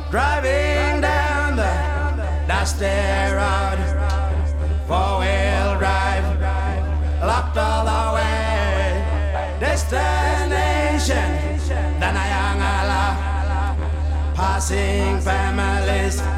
Driving down the dusty road, four-wheel drive, locked all the way. Destination, Danayangala, passing families.